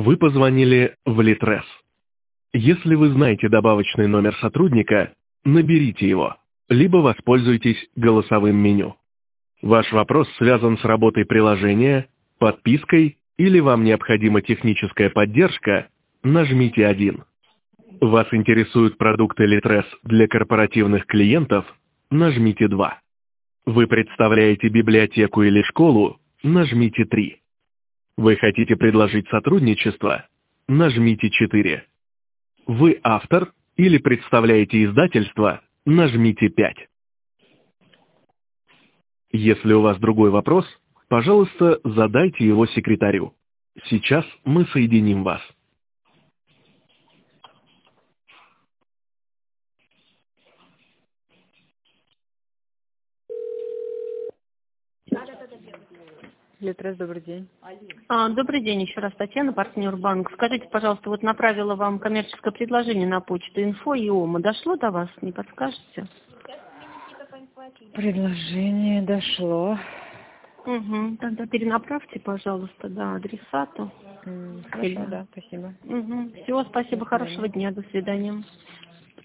Вы позвонили в Литрес. Если вы знаете добавочный номер сотрудника, наберите его, либо воспользуйтесь голосовым меню. Ваш вопрос связан с работой приложения, подпиской или вам необходима техническая поддержка, нажмите 1. Вас интересуют продукты Литрес для корпоративных клиентов, нажмите 2. Вы представляете библиотеку или школу, нажмите 3. Вы хотите предложить сотрудничество, нажмите 4. Вы автор или представляете издательство, нажмите 5. Если у вас другой вопрос, пожалуйста, задайте его секретарю. Сейчас мы соединим вас. Литрес, добрый день. Добрый день, еще раз Татьяна, партнер банк. Скажите, пожалуйста, вот направила вам коммерческое предложение на почту инфо и ОМА. Дошло до вас? Не подскажете? Предложение дошло. Угу. Тогда перенаправьте, пожалуйста, адресату. Хорошо, да, спасибо. Угу. Все, спасибо, хорошего дня, до свидания.